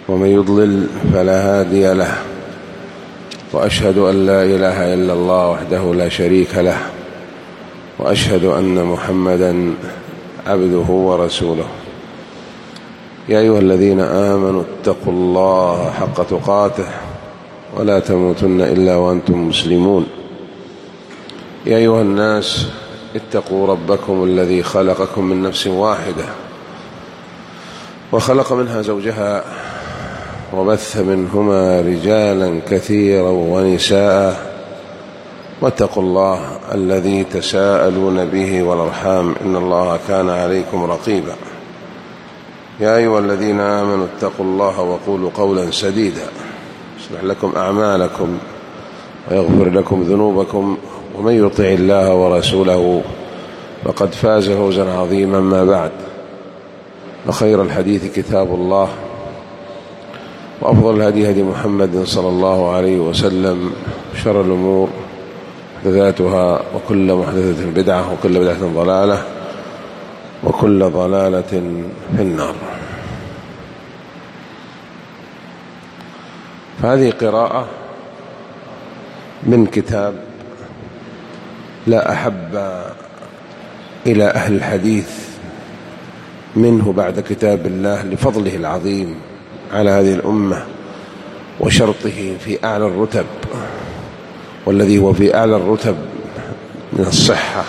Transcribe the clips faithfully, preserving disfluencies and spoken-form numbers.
ومن يضلل فلا هادي له، وأشهد أن لا إله إلا الله وحده لا شريك له، وأشهد أن محمدا عبده ورسوله. يا أيها الذين آمنوا اتقوا الله حق تقاته ولا تموتن إلا وأنتم مسلمون. يا أيها الناس اتقوا ربكم الذي خلقكم من نفس واحدة وخلق منها زوجها وبث منهما رجالا كثيرا ونساء، واتقوا الله الذي تساءلون به والأرحام إن الله كان عليكم رقيبا. يا أيها الذين آمنوا اتقوا الله وقولوا قولا سديدا يصلح لكم أعمالكم ويغفر لكم ذنوبكم، ومن يطع الله ورسوله فقد فاز فوزا عظيما. ما بعد، وخير الحديث كتاب الله، وأفضل الهدي هدي محمد صلى الله عليه وسلم، شر الأمور محدثاتها، وكل محدثة بدعة، وكل بدعة ضلالة، وكل ضلالة في النار. فهذه قراءة من كتاب لا أحب إلى أهل الحديث منه بعد كتاب الله لفضله العظيم على هذه الأمة وشرطه في أعلى الرتب، والذي هو في أعلى الرتب من الصحة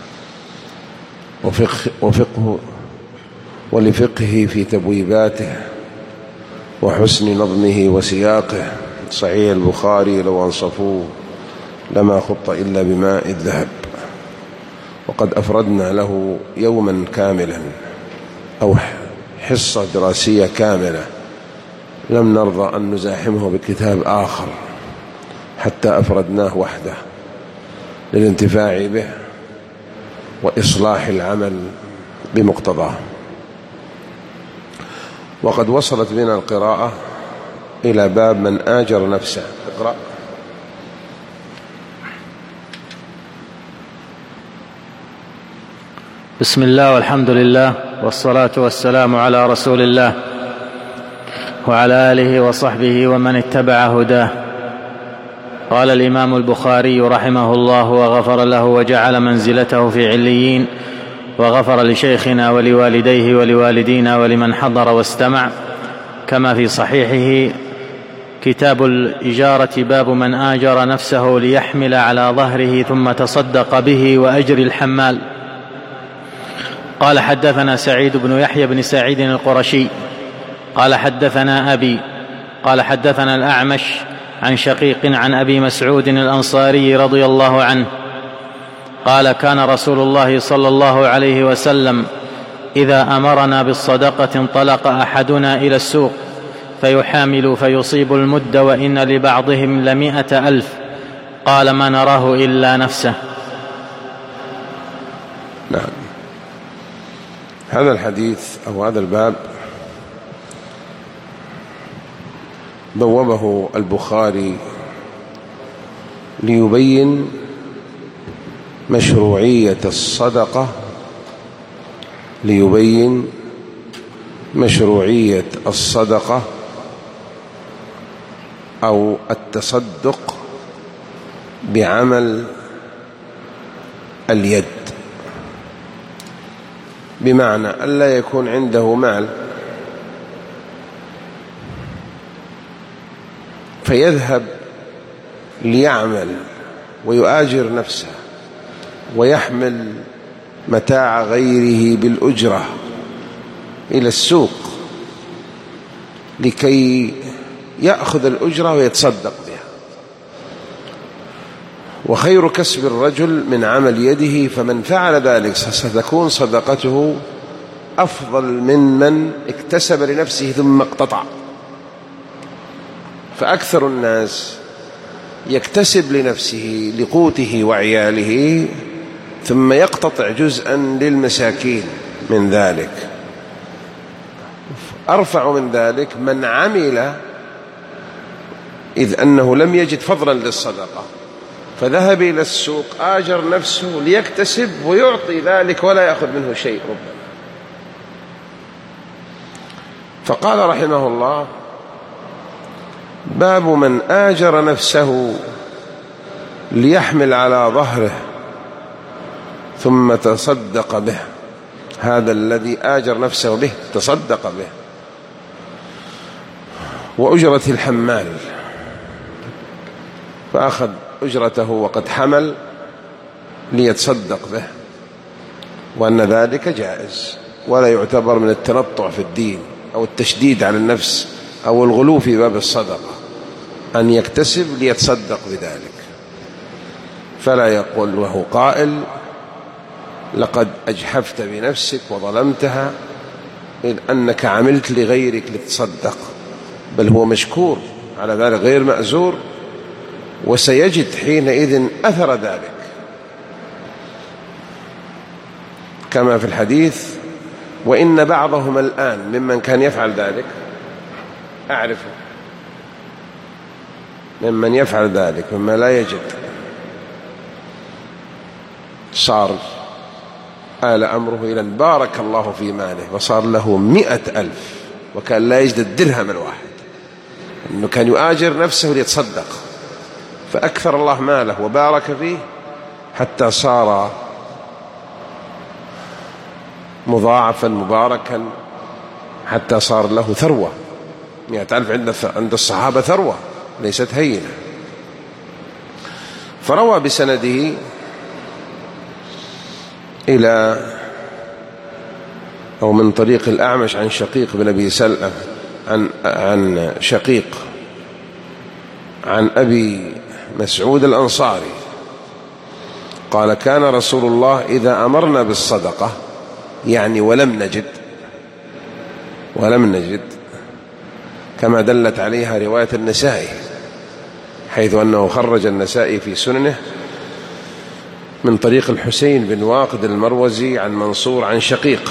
وفقه, وفقه ولفقه في تبويباته وحسن نظمه وسياقه. صحيح البخاري لو أنصفوه لما خط إلا بماء الذهب، وقد أفردنا له يوما كاملا أو حصة دراسية كاملة، لم نرضى أن نزاحمه بكتاب آخر حتى أفردناه وحده للانتفاع به وإصلاح العمل بمقتضاه. وقد وصلت بنا القراءة إلى باب من آجر نفسه. اقرأ. بسم الله والحمد لله والصلاة والسلام على رسول الله وعلى آله وصحبه ومن اتبع هداه. قال الإمام البخاري رحمه الله وغفر له وجعل منزلته في عليين، وغفر لشيخنا ولوالديه ولوالدينا ولمن حضر واستمع، كما في صحيحه كتاب الإجارة باب من آجر نفسه ليحمل على ظهره ثم تصدق به وأجر الحمال. قال حدثنا سعيد بن يحيى بن سعيد القرشي قال حدثنا أبي قال حدثنا الأعمش عن شقيق عن أبي مسعود الأنصاري رضي الله عنه قال كان رسول الله صلى الله عليه وسلم إذا أمرنا بالصدقة انطلق أحدنا إلى السوق فيحامل فيصيب المد وإن لبعضهم لمائة ألف، قال ما نراه إلا نفسه. نعم، هذا الحديث أو هذا الباب بوابه البخاري ليبين مشروعية الصدقة ليبين مشروعية الصدقة أو التصدق بعمل اليد، بمعنى ألا يكون عنده مال فيذهب ليعمل ويؤاجر نفسه ويحمل متاع غيره بالأجرة إلى السوق لكي يأخذ الأجرة ويتصدق بها. وخير كسب الرجل من عمل يده، فمن فعل ذلك ستكون صدقته أفضل من من اكتسب لنفسه ثم اقتطع. فأكثر الناس يكتسب لنفسه لقوته وعياله ثم يقتطع جزءا للمساكين من ذلك. أرفع من ذلك من عمل إذ أنه لم يجد فضلا للصدقة فذهب إلى السوق آجر نفسه ليكتسب ويعطي ذلك ولا يأخذ منه شيء ربما. فقال رحمه الله: باب من آجر نفسه ليحمل على ظهره ثم تصدق به. هذا الذي آجر نفسه به تصدق به. وأجرة الحمال، فأخذ أجرته وقد حمل ليتصدق به، وأن ذلك جائز ولا يعتبر من التنطع في الدين أو التشديد على النفس أو الغلو في باب الصدقة، أن يكتسب ليتصدق بذلك. فلا يقول وهو قائل لقد أجحفت بنفسك وظلمتها إذ أنك عملت لغيرك لتصدق، بل هو مشكور على ذلك غير مأزور، وسيجد حينئذ أثر ذلك، كما في الحديث: وإن بعضهم الآن ممن كان يفعل ذلك، أعرفه ممن يفعل ذلك مما لا يجد، صار آل أمره إلى أن بارك الله في ماله وصار له مئة ألف وكان لا يجد الدرهم الواحد، أنه كان يؤاجر نفسه ليتصدق، فأكثر الله ماله وبارك فيه حتى صار مضاعفا مباركا، حتى صار له ثروة. مئة ألف عند الصحابة ثروة ليست هينة. فروى بسنده إلى أو من طريق الأعمش عن شقيق بن أبي سلمة عن عن شقيق عن أبي مسعود الأنصاري قال: كان رسول الله إذا أمرنا بالصدقة، يعني ولم نجد ولم نجد كما دلت عليها رواية النسائي، حيث أنه خرج النسائي في سننه من طريق الحسين بن واقد المروزي عن منصور عن شقيق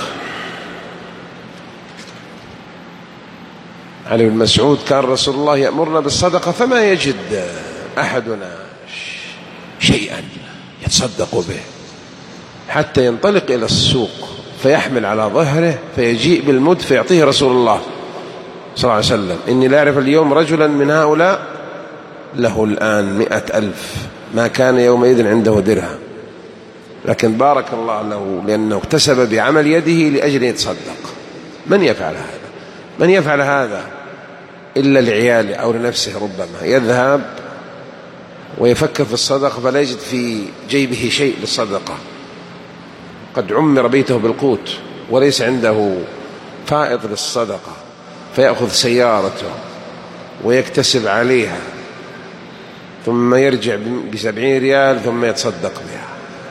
عن ابن مسعود: كان رسول الله يأمرنا بالصدقة فما يجد أحدنا شيئا يتصدق به حتى ينطلق إلى السوق فيحمل على ظهره فيجيء بالمد فيعطيه رسول الله صلى الله عليه وسلم: إني لا أعرف اليوم رجلا من هؤلاء له الآن مئة ألف، ما كان يومئذ عنده درهم، لكن بارك الله له لأنه اكتسب بعمل يده لأجل يتصدق. من يفعل هذا؟ من يفعل هذا إلا لعياله أو لنفسه؟ ربما يذهب ويفكر في الصدقة فلا يجد في جيبه شيء للصدقة، قد عمر بيته بالقوت وليس عنده فائض للصدقة، فيأخذ سيارته ويكتسب عليها ثم يرجع بسبعين ريال ثم يتصدق بها.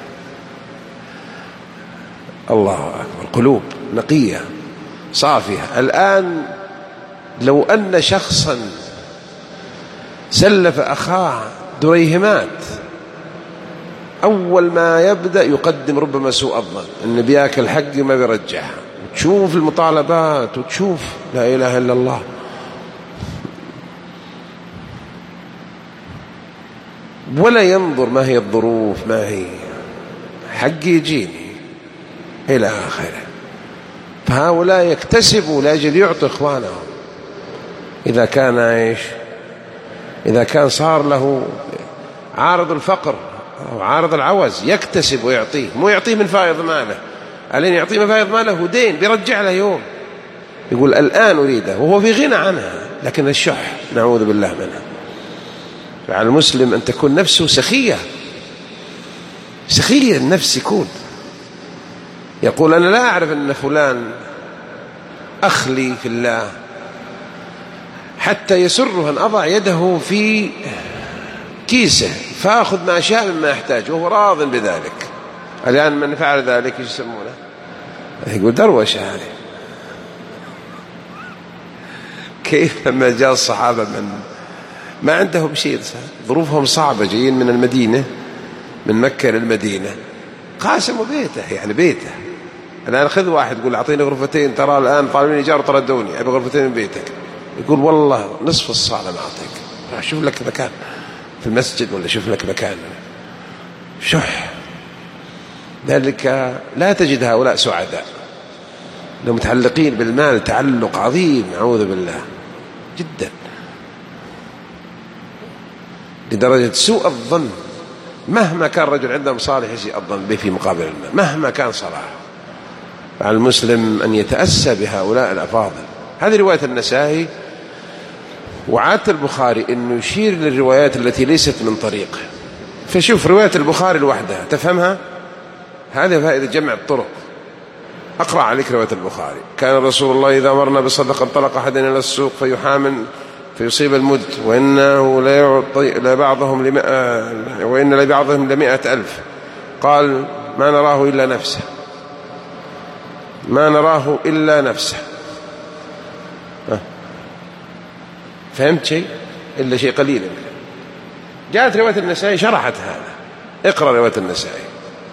الله أكبر، قلوب نقية صافية. الآن لو أن شخصا سلف أخاه دريهمات، أول ما يبدأ يقدم ربما سوء الظن إنه بياكل حقي ما بيرجعها، وتشوف المطالبات وتشوف لا إله إلا الله. ولا ينظر ما هي الظروف، ما هي حقي يجيني إلى آخره. فهؤلاء يكتسبوا لأجل يعطوا إخوانهم. إذا كان إيش إذا كان صار له عارض الفقر أو عارض العوز يكتسب ويعطيه، مو يعطيه من فائض ماله، ألين يعطيه من فائض ماله ودين بيرجع له يوم، يقول الآن أريده وهو في غنى عنها، لكن الشح نعوذ بالله منها. فعلى المسلم أن تكون نفسه سخية سخية النفس، يكون يقول أنا لا أعرف أن فلان أخلي في الله حتى يسره أن أضع يده في كيسه فأخذ ما شاء مما يحتاج وهو راض بذلك. الآن من فعل ذلك يسمونه يقول دروشة هذه. كيف لما جاء الصحابة من ما عندهم شيء، ظروفهم صعبة، جايين من المدينة من مكة للمدينة، قاسموا بيته، يعني بيته. الآن خذ واحد يقول أعطيني غرفتين، ترى الآن طالبين إيجار تردوني أبي غرفتين من بيتك، يقول والله نصف الصالة ما أعطيك، شوف لك مكان في المسجد ولا شوف لك مكان. شح. ذلك لا تجد هؤلاء سعداء، لهم متعلقين بالمال تعلق عظيم، نعوذ بالله جدا. لدرجة سوء الظن، مهما كان رجل عنده مصالح يسيء الظن به في مقابل المال مهما كان صلاحه. على المسلم أن يتأسى بهؤلاء الأفاضل. هذه رواية النسائي. وعادة البخاري أنه يشير للروايات التي ليست من طريقه، فشوف رواية البخاري لوحدها تفهمها، هذه فائدة جمع الطرق. أقرأ عليك رواية البخاري: كان رسول الله إذا أمرنا بالصدقة انطلق أحدنا إلى السوق فيحامل فيصيب المد، وإنه لا يعطي لبعضهم لمئة وإن لبعضهم لمئة ألف، قال ما نراه إلا نفسه ما نراه إلا نفسه. فهمت شيء؟ إلا شيء قليل. جاءت رواية النسائي شرحت هذا. اقرأ رواية النسائي.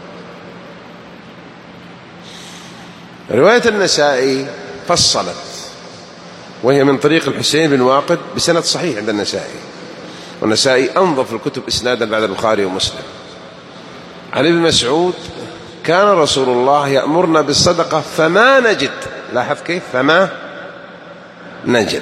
رواية النسائي فصلت، وهي من طريق الحسين بن واقد بسند صحيح عند النسائي، والنسائي أنظف الكتب إسنادا بعد البخاري ومسلم. عن ابن مسعود: كان رسول الله يأمرنا بالصدقة فما نجد. لاحظ كيف فما نجد.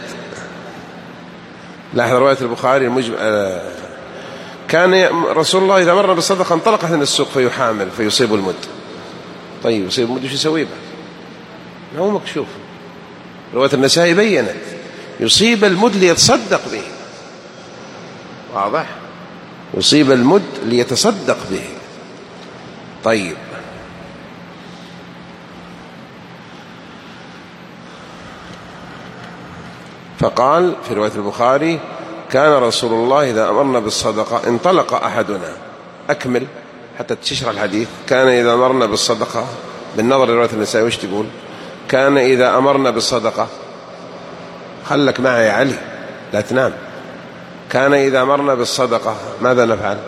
لاحظ رواية البخاري المجمع: كان رسول الله إذا أمرنا بالصدقة انطلق من السوق فيحامل فيصيب المد. طيب يصيب المد وش يسوي به؟ هو مكشوف. رواية النسائي بيّنت يصيب المد ليتصدق به. واضح؟ يصيب المد ليتصدق به. طيب فقال في رواية البخاري: كان رسول الله إذا أمرنا بالصدقة انطلق أحدنا. أكمل حتى تشرح الحديث. كان إذا أمرنا بالصدقة، بالنظر لرواية النسائي وش تقول؟ كان إذا أمرنا بالصدقة، خلك معي يا علي لا تنام. كان إذا أمرنا بالصدقة ماذا نفعل؟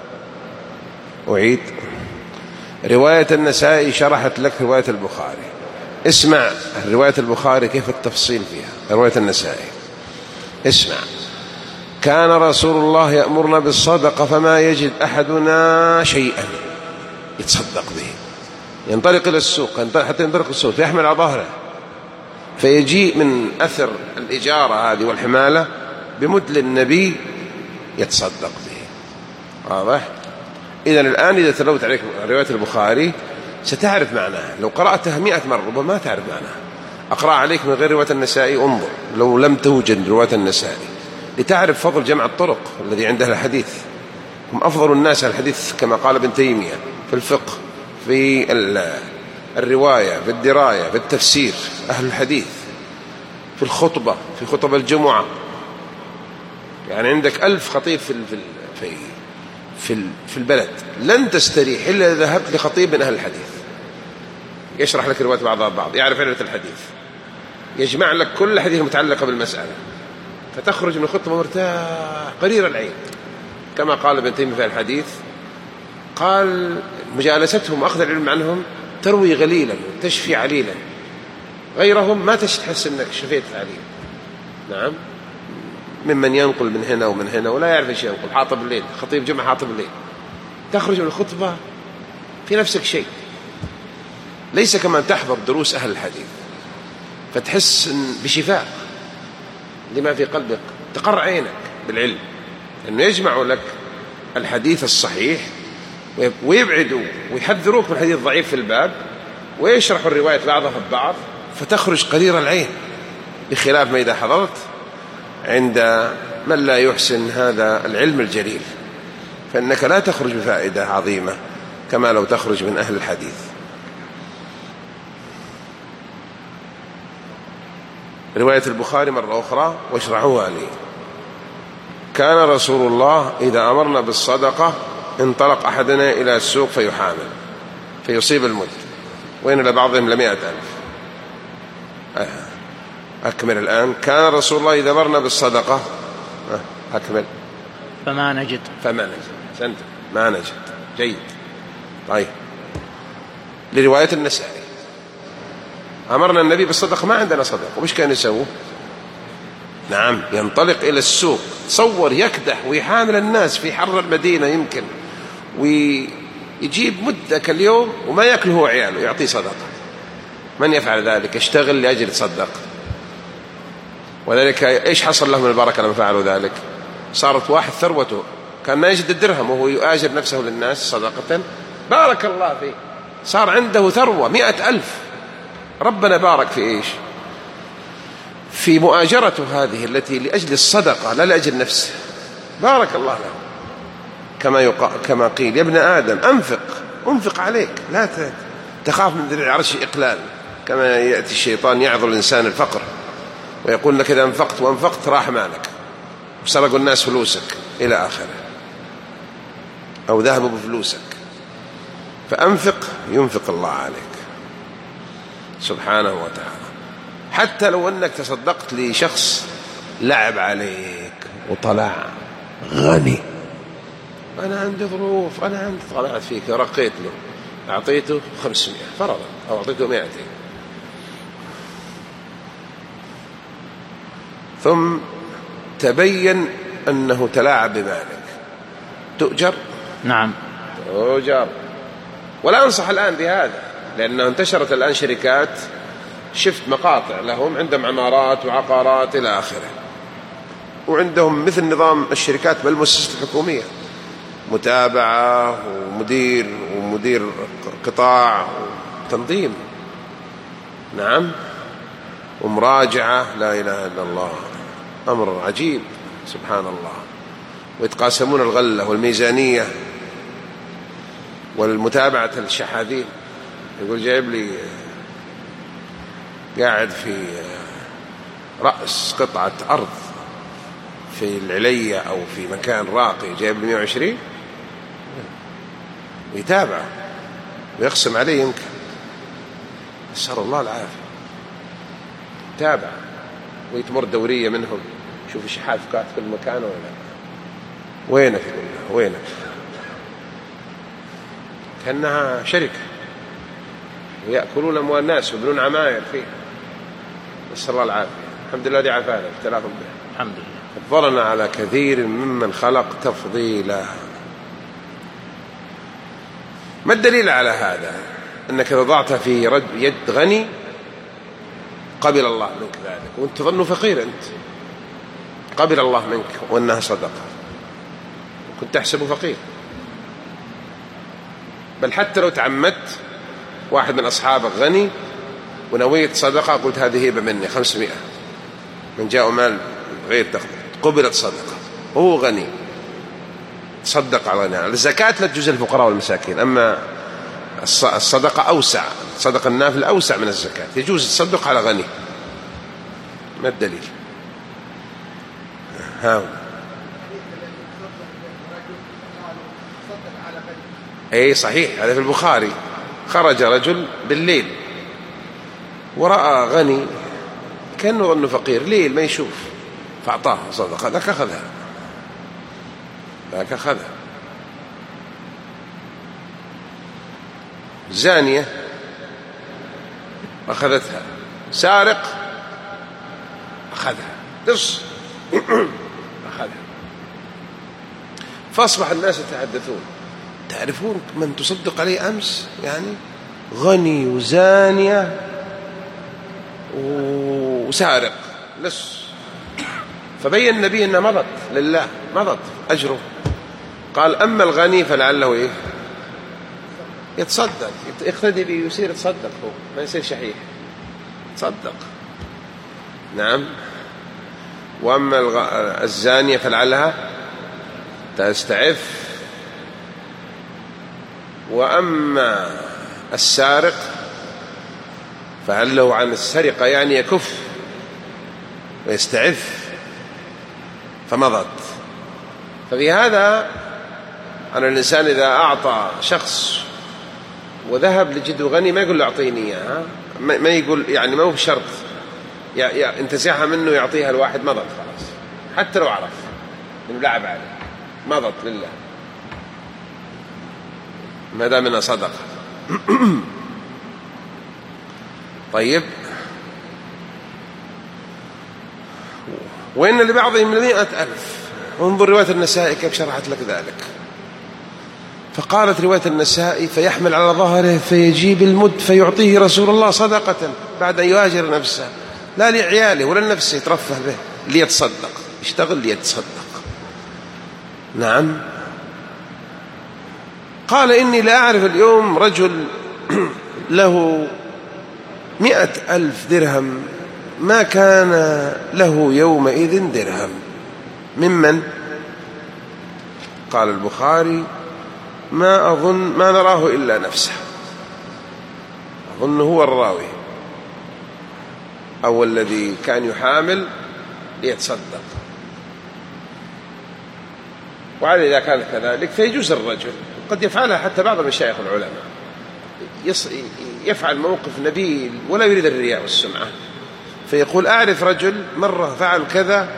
أعيد. رواية النسائي شرحت لك رواية البخاري. اسمع رواية البخاري كيف التفصيل فيها. رواية النسائي اسمع: كان رسول الله يأمرنا بالصدقة فما يجد أحدنا شيئا يتصدق به، ينطلق إلى السوق حتى ينطلق السوق فيحمل على ظهره، فيجيء من أثر الإجارة هذه والحمالة بمد للنبي يتصدق به. واضح؟ إذن الآن إذا تلوت عليك رواية البخاري ستعرف معناها. لو قرأتها مئة مرة ربما ما تعرف معناها. أقرأ عليك من غير رواية النسائي، انظر لو لم توجد رواية النسائي لتعرف فضل جمع الطرق الذي عند أهل الحديث. هم أفضل الناس على الحديث كما قال ابن تيمية في الفقه، في الرواية، في الدراية، في التفسير. أهل الحديث في الخطبة، في خطب الجمعة. يعني عندك ألف خطيب في في في في البلد، لن تستريح إلا إذا ذهبت لخطيب من أهل الحديث يشرح لك رواية بعضها البعض، يعرف علة الحديث، يجمع لك كل حديث متعلقة بالمسألة، فتخرج من الخطبة مرتاح قرير العين. كما قال ابن تيمية في الحديث، قال مجالستهم وأخذ العلم عنهم تروي غليلا تشفي عليلا، غيرهم ما تحس أنك شفيت عليل. نعم، ممن ينقل من هنا ومن هنا ولا يعرف ايش ينقل، حاطب الليل، خطيب جمعة حاطب الليل، تخرج من الخطبة في نفسك شيء، ليس كما تحضر دروس أهل الحديث فتحس بشفاء لما في قلبك، تقر عينك بالعلم أنه يجمع لك الحديث الصحيح ويبعدوا ويحذروك من الحديث الضعيف في الباب، ويشرحوا الرواية بعضها ببعض، فتخرج قرير العين، بخلاف ما إذا حضرت عند من لا يحسن هذا العلم الجليل، فإنك لا تخرج بفائدة عظيمة كما لو تخرج من أهل الحديث. رواية البخاري مرة أخرى واشرحوها لي: كان رسول الله إذا أمرنا بالصدقة انطلق أحدنا إلى السوق فيحامل فيصيب المد، وإن لبعضهم لمئة ألف. أكمل الآن: كان رسول الله إذا أمرنا بالصدقة، أكمل، فما نجد فما نجد سنت ما نجد. جيد. طيب، لرواية النسائي: أمرنا النبي بالصدقة ما عندنا صدقة، وش كان يسوي؟ نعم، ينطلق إلى السوق، تصور يكدح ويحامل الناس في حر المدينة يمكن، ويجيب مدة كاليوم وما يأكل هو عياله، يعطيه صدقة. من يفعل ذلك؟ يشتغل لأجل تصدق. وذلك إيش حصل لهم البركة لما فعلوا ذلك؟ صارت واحد ثروته كان ما يجد الدرهم وهو يؤاجر نفسه للناس صدقة، بارك الله فيه، صار عنده ثروة مئة ألف. ربنا بارك في إيش؟ في مؤاجرته هذه التي لأجل الصدقة لا لأجل نفسه، بارك الله له. كما يقال كما قيل: يا ابن آدم أنفق أنفق عليك، لا تخاف من ذي العرش إقلال. كما يأتي الشيطان يعظ الإنسان الفقر ويقول لك: إذا أنفقت وأنفقت راح مالك وسرقوا الناس فلوسك إلى آخره، أو ذهبوا بفلوسك. فأنفق ينفق الله عليك سبحانه وتعالى. حتى لو أنك تصدقت لشخص لعب عليك وطلع غني، أنا عندي ظروف، أنا عندي، طلعت فيك رقيت له، أعطيته خمسمائة فرضا أو أعطيته مائتين، ثم تبين أنه تلاعب بمالك، تؤجر؟ نعم تؤجر. ولا أنصح الآن بهذا، لأنه انتشرت الآن شركات، شفت مقاطع لهم عندهم عمارات وعقارات إلى آخره، وعندهم مثل نظام الشركات بالمؤسسات الحكومية، متابعة ومدير ومدير قطاع وتنظيم، نعم، ومراجعة، لا إله إلا الله، أمر عجيب سبحان الله. ويتقاسمون الغلة والميزانية والمتابعة الشحاذين. يقول جايب لي قاعد في رأس قطعة أرض في العلية أو في مكان راقي، جايب لي مئة وعشرين، ويتابع ويقسم عليه يمكن، نسأل الله العافية. تابع ويتمر دورية منهم، شوف الشحاذ في كل مكان ولا لا، وينك يقول وينك، كأنها شركة ويأكلون أموال الناس ويبنون عماير فيه، نسأل الله العافية. الحمد لله الذي عافانا ابتلاهم به، الحمد لله. فضلنا على كثير ممن خلق تفضيلا. ما الدليل على هذا؟ أنك وضعت في يد غني قبل الله منك ذلك، وانت تظن فقير، أنت قبل الله منك وأنها صدقة، كنت تحسبه فقير. بل حتى لو تعمدت واحد من أصحابك غني ونويت صدقة، قلت هذه هبة مني خمسمائة، من جاء مال غير تقدير، قبلت صدقة، وهو غني، تصدق على غني. الزكاة لا تجوز للفقراء والمساكين، أما الصدقة أوسع، صدق النافل أوسع من الزكاة، يجوز تصدق على غني. ما الدليل؟ ها أي صحيح، هذا في البخاري. خرج رجل بالليل ورأى غني كأنه ظنه فقير، ليل ما يشوف، فأعطاه صدقة، ذاك أخذها، ذاك أخذها. زانية أخذتها، سارق أخذها، لص أخذها. فأصبح الناس يتحدثون: تعرفون من تصدق عليه أمس؟ يعني غني وزانية وسارق لص. فبين النبي أنها مضت لله، مضت أجره. قال: أما الغني فلعله إيه؟ يتصدق، يقتدي به، يصير يتصدق، هو ما يصير شحيح، تصدق، نعم. وأما الزانية فلعلها تستعف، وأما السارق فعله عن السرقة يعني يكف ويستعف، فمضت. ففي هذا أن الإنسان إذا أعطى شخص وذهب لجد غني ما يقول له أعطيني إياها، ما يقول يعني، ما هو بشرط انتزعها منه يعطيها الواحد، مضت خلاص، حتى لو عرف من لعب عليه، مضت لله ما دام منها صدقة. طيب، وإن لبعضهم مئة ألف. انظر رواية النسائي كيف شرحت لك ذلك. فقالت رواية النسائي: فيحمل على ظهره فيجيب المد فيعطيه رسول الله صدقة بعد أن يهاجر نفسه، لا لعياله ولا لنفسه، يترفه به، ليتصدق، يشتغل ليتصدق، نعم. قال إني لا أعرف اليوم رجل له مئة ألف درهم ما كان له يومئذ درهم. ممن؟ قال البخاري ما أظن ما نراه إلا نفسه، أظن هو الراوي أو الذي كان يحامل ليتصدق. وعلى إذا كانت كذلك فيجوز الرجل قد يفعلها حتى بعض المشايخ العلماء يفعل موقف نبيل ولا يريد الرياء والسمعة، فيقول أعرف رجل مرة فعل كذا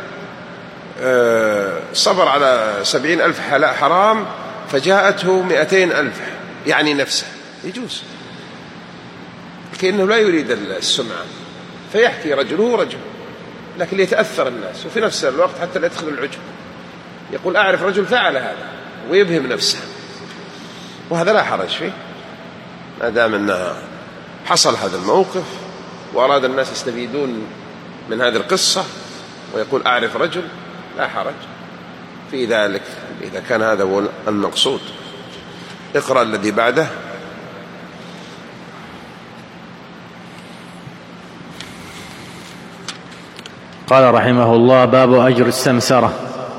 صبر على سبعين ألف حرام فجاءته مئتين ألف يعني نفسه، يجوز كأنه لا يريد السمعة، فيحكي رجل هو رجل لكن ليتأثر الناس، وفي نفس الوقت حتى لا يدخل العجب يقول أعرف رجل فعل هذا ويبهم نفسه، وهذا لا حرج فيه ما دام أنها حصل هذا الموقف وأراد الناس يستفيدون من هذه القصة ويقول أعرف رجل، لا حرج في ذلك إذا كان هذا هو المقصود. اقرأ الذي بعده. قال رحمه الله: باب أجر السمسرة.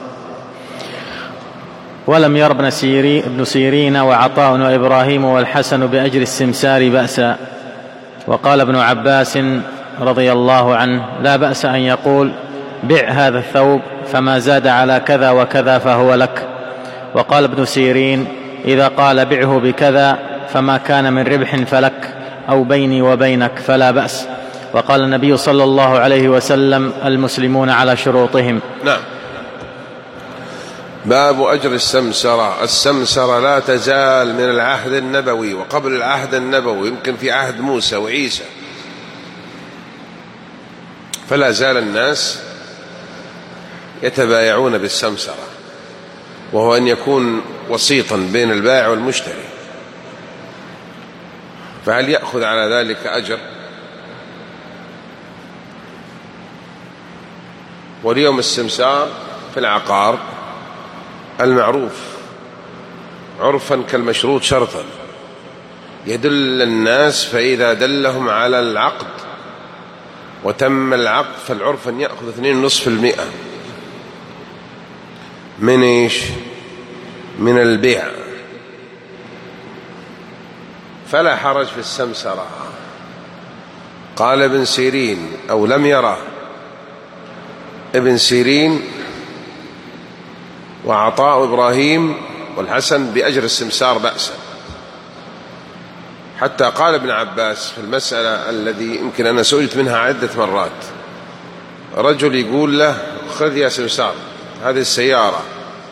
ولم ير ابن سيرين, ابن سيرين وعطاء وإبراهيم والحسن بأجر السمسار بأسا. وقال ابن عباس رضي الله عنه: لا بأس أن يقول بع هذا الثوب فما زاد على كذا وكذا فهو لك. وقال ابن سيرين: إذا قال بعه بكذا فما كان من ربح فلك أو بيني وبينك فلا بأس. وقال النبي صلى الله عليه وسلم: المسلمون على شروطهم. نعم. باب أجر السمسرة. السمسرة لا تزال من العهد النبوي وقبل العهد النبوي، يمكن في عهد موسى وعيسى، فلا زال الناس يتبايعون بالسمسرة، وهو أن يكون وسيطا بين البائع والمشتري. فهل يأخذ على ذلك أجر؟ واليوم السمسار في العقار المعروف عرفا كالمشروط شرطا، يدل الناس فإذا دلهم على العقد وتم العقد فالعرف أن يأخذ اثنين ونصف المئة من إيش؟ من البيع، فلا حرج في السمسرة. قال ابن سيرين أو لم يره ابن سيرين وعطاء إبراهيم والحسن بأجر السمسار بأسا، حتى قال ابن عباس في المسألة الذي يمكن أنا سئلت منها عدة مرات، رجل يقول له: خذ يا سمسار هذه السيارة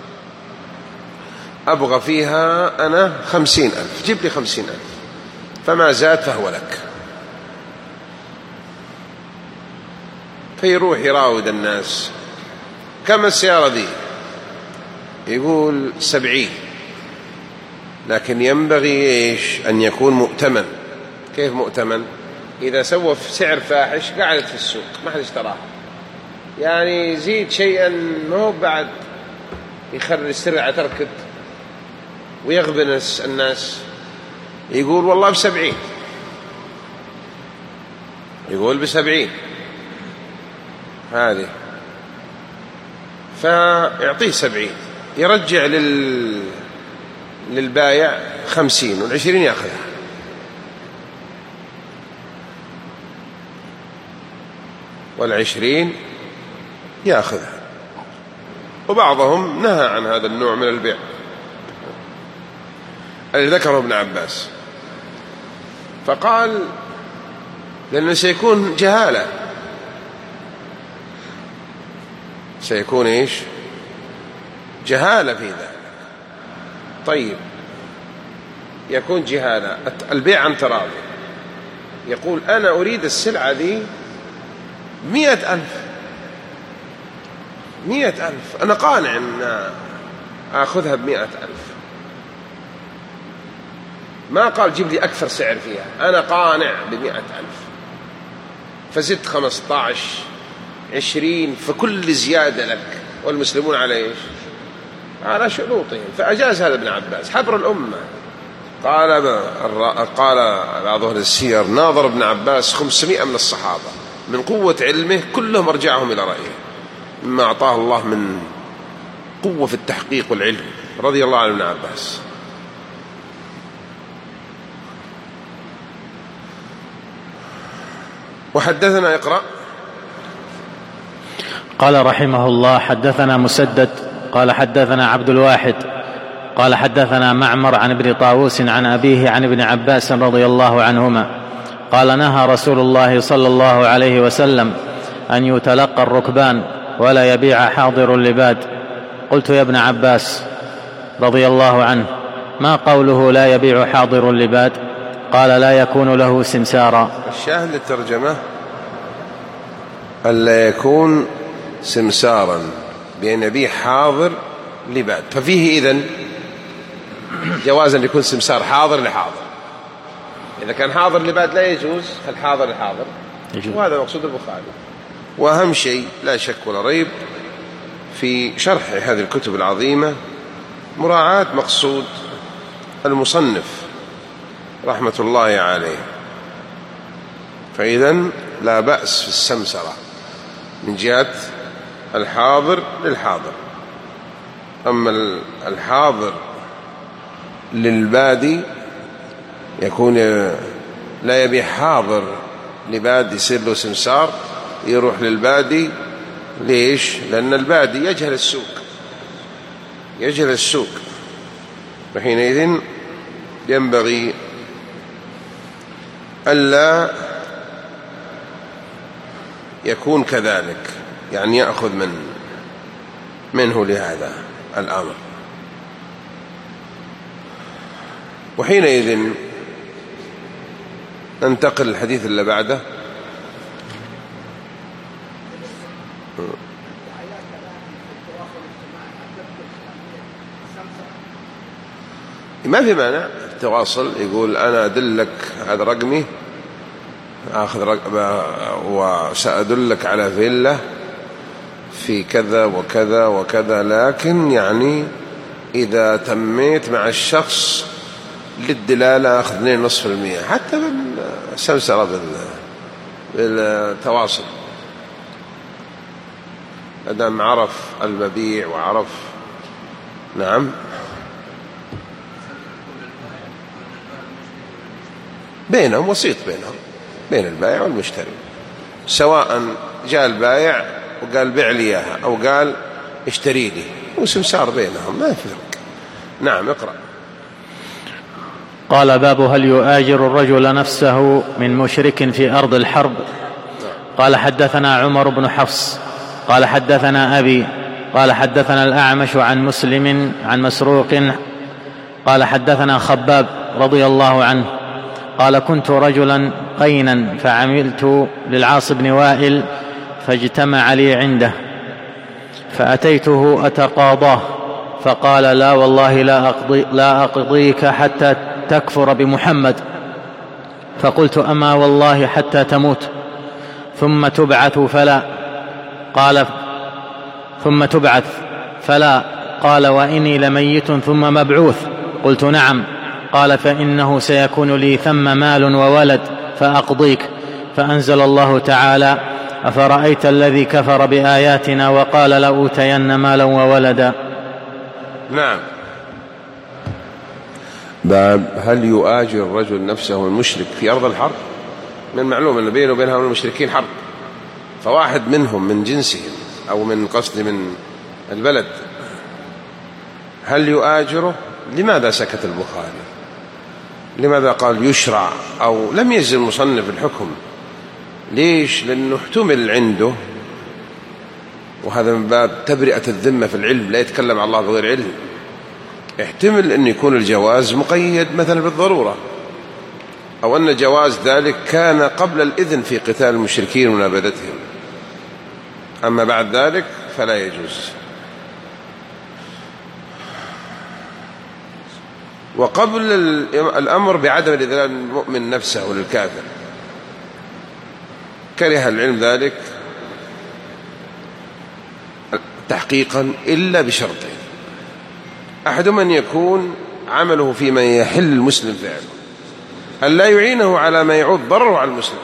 أبغى فيها أنا خمسين ألف، جيب لي خمسين ألف، فما زاد فهو لك. فيروح يراود الناس: كم السيارة دي؟ يقول سبعين، لكن ينبغي إيش؟ أن يكون مؤتمن. كيف مؤتمن؟ إذا سوى في سعر فاحش قعدت في السوق ما حد اشتراها، يعني يزيد شيئا ما هو بعد يخرج السرعة تركض ويغبن الناس، يقول والله بسبعين، يقول بسبعين هذه، فيعطيه سبعين، يرجع لل... للبايع خمسين والعشرين يأخذها. والعشرين يأخذها. وبعضهم نهى عن هذا النوع من البيع الذي ذكره ابن عباس، فقال لأنه سيكون جهالة، سيكون إيش؟ جهالة في ذلك. طيب يكون جهالة، البيع عن تراضي، يقول أنا أريد السلعة دي مئة ألف، مئة ألف، أنا قانع أن أخذها بمئة ألف، ما قال جيب لي أكثر سعر فيها، أنا قانع بمئة ألف، فزدت خمسة عشر عشرين، فكل زيادة لك، والمسلمون على إيش؟ على شروطهم. فأجاز هذا ابن عباس، حبر الأمة قال قال بعض أهل السير ناظر ابن عباس خمسمائة من الصحابة من قوة علمه كلهم أرجعهم إلى رأيه مما أعطاه الله من قوة في التحقيق والعلم رضي الله عن ابن عباس. وحدثنا اقرأ. قال رحمه الله حدثنا مسدد قال حدثنا عبد الواحد قال حدثنا معمر عن ابن طاووس عن أبيه عن ابن عباس رضي الله عنهما قال نهى رسول الله صلى الله عليه وسلم أن يتلقى الركبان ولا يبيع حاضر اللباد. قلت يا ابن عباس رضي الله عنه ما قوله لا يبيع حاضر اللباد؟ قال لا يكون له سمسارا. الشاهد للترجمة ألا يكون سمسارا بأن يبيع حاضر لباد، ففيه إذن جواز أن يكون سمسار حاضر لحاضر. إذا كان حاضر لباد لا يجوز، فالحاضر لحاضر يجوز. وهذا مقصود البخاري. وأهم شيء لا شك ولا ريب في شرح هذه الكتب العظيمة مراعاة مقصود المصنف رحمة الله عليه. فإذن لا بأس في السمسرة من جهة الحاضر للحاضر. أما الحاضر للبادي يكون لا يبيع حاضر لبادي يصير له سمسار يروح للبادي. ليش؟ لأن البادي يجهل السوق يجهل السوق فحينئذ ينبغي ألا يكون كذلك، يعني يأخذ من منه لهذا الأمر. وحينئذ ننتقل الحديث اللي بعده. ما في مانع التواصل، يقول أنا أدلك هذا رقمي أخذ رقم وسأدلك على فيلا في كذا وكذا وكذا، لكن يعني إذا تميت مع الشخص للدلالة أخذ اثنين ونصف المئة حتى بالسمسرة بالتواصل أدام عرف المبيع وعرف. نعم بينهم وسيط بينهم بين البائع والمشتري، سواء جاء البائع وقال بيع لي إياها أو قال اشتري لي وسمسار بينهم ما يفرق. نعم اقرأ. قال باب هل يؤاجر الرجل نفسه من مشرك في أرض الحرب. قال حدثنا عمر بن حفص قال حدثنا أبي قال حدثنا الأعمش عن مسلم عن مسروق قال حدثنا خباب رضي الله عنه قال كنت رجلا قينا فعملت للعاص بن وائل فاجتمع لي عنده فأتيته أتقاضاه فقال لا والله لا, أقضي لا أقضيك حتى تكفر بمحمد. فقلت أما والله حتى تموت ثم تبعث فلا قال ثم تبعث فلا قال وإني لميت ثم مبعوث. قلت نعم. قال فإنه سيكون لي ثم مال وولد فأقضيك. فأنزل الله تعالى أفرأيت الذي كفر بآياتنا وقال لأوتين مالا وولدا. نعم. باب هل يؤاجر الرجل نفسه المشرك في أرض الحرب. من معلوم أن بينه وبين هؤلاء المشركين حرب، فواحد منهم من جنسهم أو من قصد من البلد هل يؤاجره؟ لماذا سكت البخاري؟ لماذا قال يشرع أو لم يجزم المصنف الحكم؟ ليش؟ لأنه احتمل عنده، وهذا من باب تبرئة الذمة في العلم، لا يتكلم عن الله بغير علم. احتمل أن يكون الجواز مقيد مثلا بالضرورة، أو أن جواز ذلك كان قبل الإذن في قتال المشركين ومنابذتهم، أما بعد ذلك فلا يجوز. وقبل الأمر بعدم الإذلال المؤمن نفسه للكافر كره العلم ذلك تحقيقا إلا بشرطين: أحدهم أن يكون عمله في من يحل المسلم فعله، أن لا يعينه على ما يعود ضرره على المسلمين،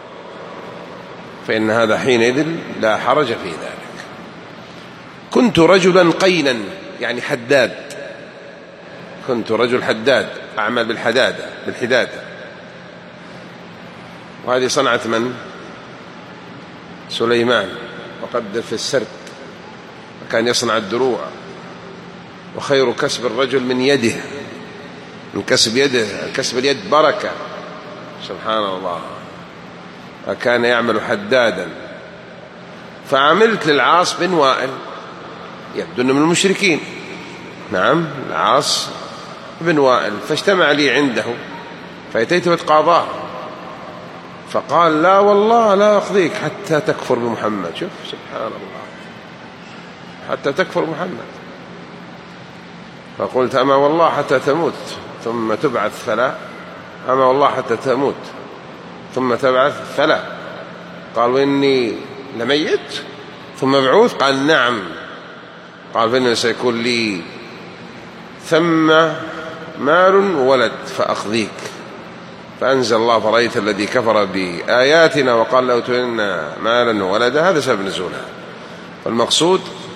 فإن هذا حينئذ لا حرج في ذلك. كنت رجلا قينا، يعني حداد، كنت رجل حداد أعمل بالحدادة بالحدادة، وهذه صنعة من؟ سليمان، وقدر في السرد، وكان يصنع الدروع. وخير كسب الرجل من يده، من كسب يده، كسب اليد بركة، سبحان الله. وكان يعمل حدادا. فعملت للعاص بن وائل، يبدو أنه من المشركين، نعم العاص بن وائل، فاجتمع لي عنده فأتيت بتقاضاه، فقال لا والله لا أقضيك حتى تكفر بمحمد. شوف سبحان الله، حتى تكفر بمحمد. فقلت أما والله حتى تموت ثم تبعث فلا، أما والله حتى تموت ثم تبعث فلا. قال وإني لميت ثم بعوث؟ قال نعم. قال فإنه سيكون لي ثم مال وولد فأخذيك. فأنزل الله فرأيت الذي كفر بآياتنا وقال لو تؤتينا مالا وولدا، هذا سبب نزولها. والمقصود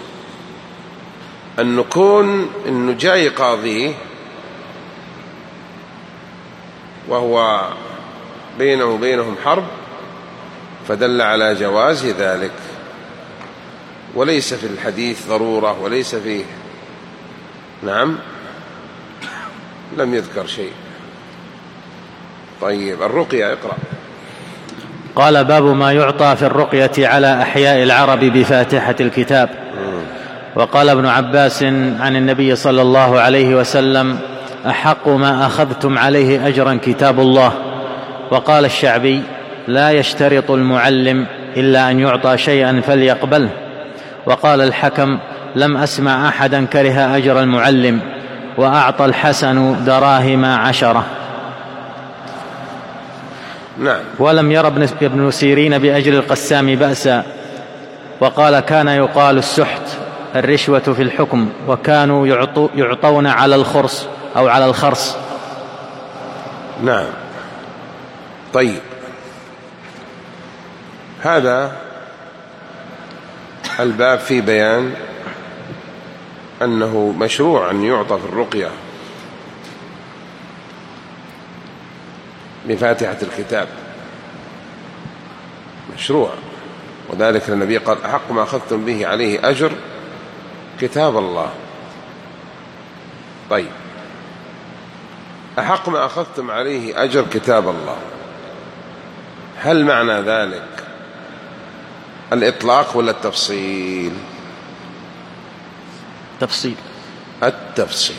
أن نكون إنه جاي قاضيه وهو بينه وبينهم حرب، فدل على جواز ذلك، وليس في الحديث ضرورة، وليس فيه نعم لم يذكر شيء. طيب الرقية اقرأ. قال باب ما يعطى في الرقية على أحياء العرب بفاتحة الكتاب. وقال ابن عباس عن النبي صلى الله عليه وسلم أحق ما أخذتم عليه أجرا كتاب الله. وقال الشعبي لا يشترط المعلم إلا أن يعطى شيئا فليقبله. وقال الحكم لم أسمع أحدا كره أجر المعلم، وأعطى الحسن دراهم عشرة. نعم. ولم ير ابن سيرين بأجر القسام بأسا. وقال كان يقال السحت الرشوة في الحكم، وكانوا يعطون على الخرص أو على الخرص. نعم. طيب هذا الباب في بيان أنه مشروع أن يعطى في الرقية بفاتحة الكتاب، مشروع، وذلك النبي قال أحق ما أخذتم به عليه أجر كتاب الله. طيب أحق ما أخذتم عليه أجر كتاب الله، هل معنى ذلك الإطلاق ولا التفصيل؟ تفصيل. التفصيل.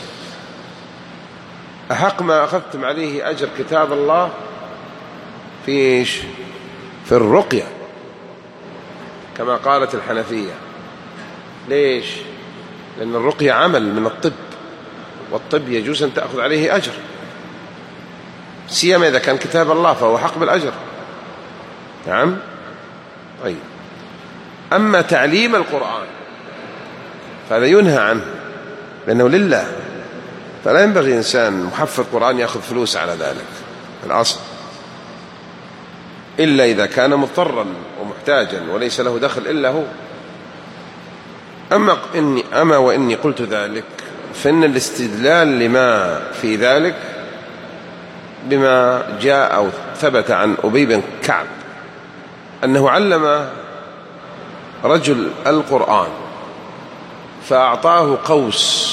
أحق ما أخذتم عليه أجر كتاب الله في إيش؟ في الرقية، كما قالت الحنفية. ليش؟ لأن الرقية عمل من الطب، والطب يجوز أن تأخذ عليه أجر، سيما إذا كان كتاب الله فهو حق بالأجر. نعم. طيب أما تعليم القرآن فهذا ينهى عنه لأنه لله، فلا ينبغي إنسان محفظ قرآن يأخذ فلوس على ذلك الأصل، إلا إذا كان مضطرا ومحتاجا وليس له دخل إلا هو. أما, إني أما وإني قلت ذلك فإن الاستدلال لما في ذلك بما جاء أو ثبت عن أبي بن كعب أنه علم رجل القرآن فأعطاه قوس،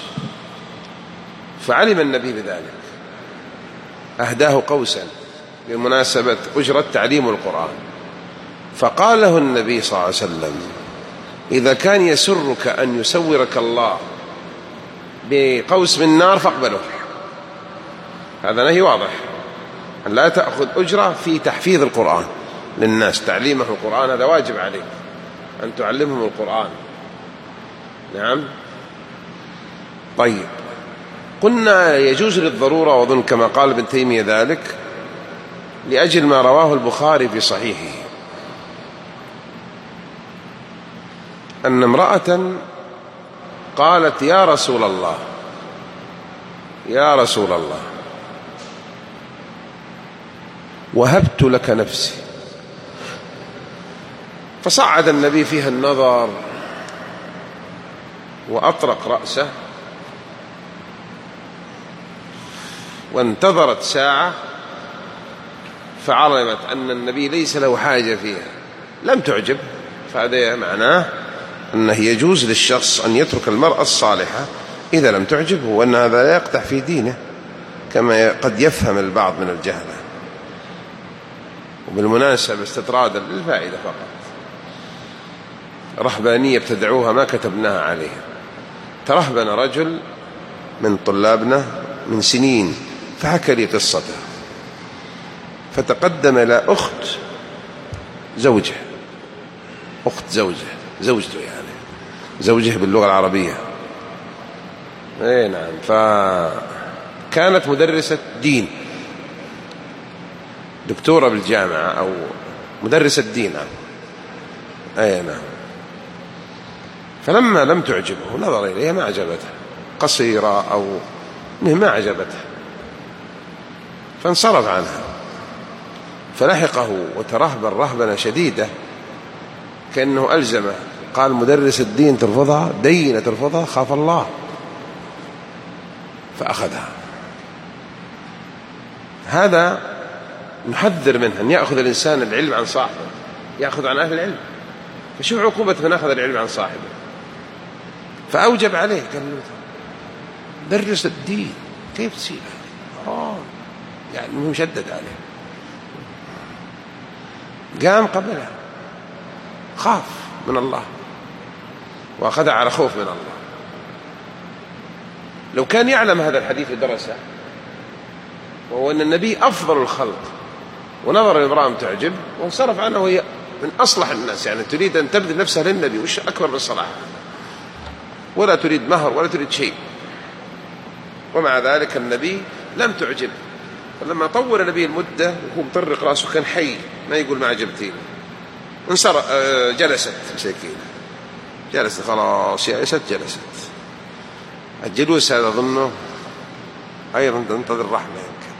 فعلم النبي بذلك، أهداه قوسا بمناسبة أجرة تعليم القرآن، فقال له النبي صلى الله عليه وسلم إذا كان يسرك أن يسورك الله بقوس من نار فاقبله. هذا نهي واضح أن لا تأخذ أجرة في تحفيظ القرآن للناس، تعليمه القرآن هذا واجب عليك أن تعلمهم القرآن. نعم. طيب قلنا يجوز للضرورة، وظن كما قال ابن تيمية ذلك لأجل ما رواه البخاري في صحيحه أن امرأة قالت يا رسول الله يا رسول الله وهبت لك نفسي. فصعد النبي فيها النظر وأطرق رأسه وانتظرت ساعة، فعلمت أن النبي ليس له حاجة فيها، لم تعجب. فهذا معناه أنه يجوز للشخص أن يترك المرأة الصالحة إذا لم تعجبه، وأن هذا لا يقدح في دينه كما قد يفهم البعض من الجهلة. وبالمناسبة استطرادا للفائدة فقط، رهبانية ابتدعوها ما كتبناها عليها. ترهبن رجل من طلابنا من سنين فحكى لي قصته، فتقدم إلى أخت زوجه، أخت زوجه زوجته يعني زوجه باللغة العربية. اي نعم. فكانت مدرسة دين، دكتورة بالجامعة أو مدرسة دين. اي نعم. فلما لم تعجبه نظر إليها ما عجبته، قصيرة أو ما عجبته، فانصرف عنها. فلحقه وترهبن رهبنة شديدة كأنه ألزمه، قال مدرس الدين ترفضها، دينة ترفضها، خاف الله. فأخذها. هذا نحذر منه، أن يأخذ الإنسان العلم عن صاحبه، يأخذ عن أهل العلم. فشوف عقوبة من أخذ العلم عن صاحبه. فأوجب عليه، قال له درس الدين كيف تسيب آه يعني مشدد عليه. قام قبلها، خاف من الله وأخذها على خوف من الله. لو كان يعلم هذا الحديث درسه، وهو أن النبي أفضل الخلق، ونظر لامرأة تعجب وانصرف عنه وهي من أصلح الناس، يعني تريد أن تبذل نفسها للنبي، وش أكبر من الصلاح، ولا تريد مهر ولا تريد شيء، ومع ذلك النبي لم تعجب. فلما طول النبي المدة وهو مطرق رأسه كان حي ما يقول ما عجبتيني، انصر جلست مسكينة، جلست خلاص يأست، جلست. الجلوس هذا ظنه أيضا تنتظر الرحمة، يمكن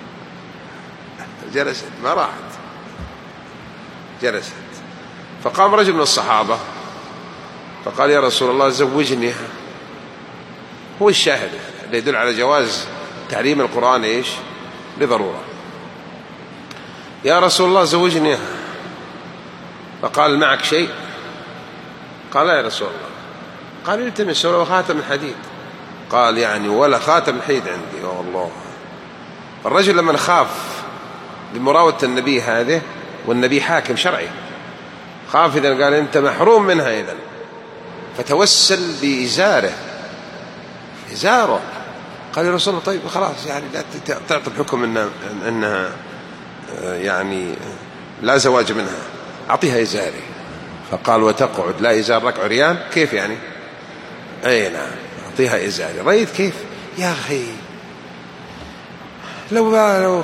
جلست ما راحت، جلست. فقام رجل من الصحابة فقال يا رسول الله زوجني. هو الشاهد اللي يدل على جواز تعليم القرآن إيش لضرورة. يا رسول الله زوجني. فقال معك شيء؟ قال لا يا رسول الله. قال التمس ولو خاتم من حديد. قال يعني ولا خاتم من حديد عندي. والله الرجل لما خاف بمراودة النبي هذه، والنبي حاكم شرعي، خاف إذن قال أنت محروم منها إذن، فتوسل بإزاره، إزاره. قال يا رسول الله طيب خلاص يعني لا تعطي الحكم إنها, إنها يعني لا زواج منها، أعطيها إزاري. فقال وتقعد لا إزار لك عريان؟ كيف يعني؟ أي نعم أعطيها إزاري. رأيت كيف يا أخي؟ لو لو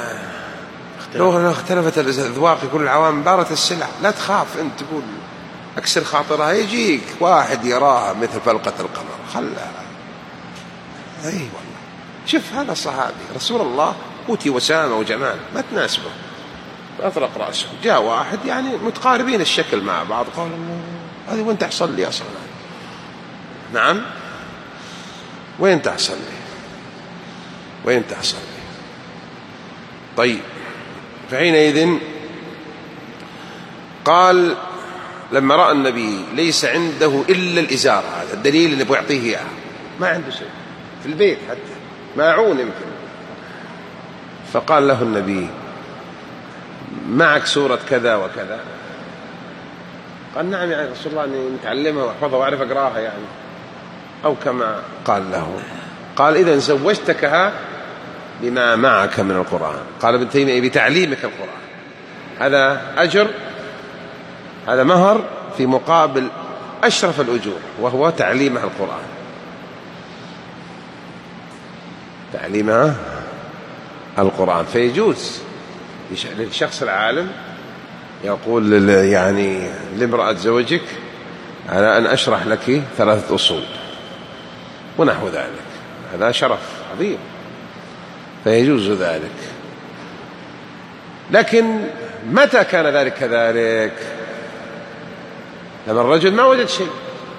لو اختلفت الأذواق يكون العوام بارت السلع. لا تخاف أنت، تقول أكسر خاطرها، يجيك واحد يراها مثل فلقة القمر، خلها. أي والله شوف هذا الصحابي رسول الله أوتي وسامة وجمال ما تناسبه، أطرق رأسه. جاء واحد يعني متقاربين الشكل مع بعض، قال هذه وين تحصل لي أصلا؟ نعم وين تحصل لي؟ وين تحصل لي؟ طيب فحينئذ قال لما رأى النبي ليس عنده إلا الإزار، هذا الدليل اللي بيعطيه إياه، ما عنده شيء في البيت حتى ماعون يمكن. فقال له النبي معك سورة كذا وكذا؟ قال نعم يعني رسول الله أني متعلمها وأحفظها وأعرف أقراها يعني، أو كما قال له. قال إذن زوجتكها بما معك من القرآن. قال ابن تيمية بتعليمك القرآن، هذا أجر، هذا مهر في مقابل أشرف الأجور، وهو تعليمها القرآن، تعليمها القرآن. فيجوز للشخص العالم يقول يعني لامرأة زوجك على أن أشرح لك ثلاثة أصول ونحو ذلك، هذا شرف عظيم فيجوز ذلك. لكن متى كان ذلك كذلك؟ لما الرجل ما وجد شيء.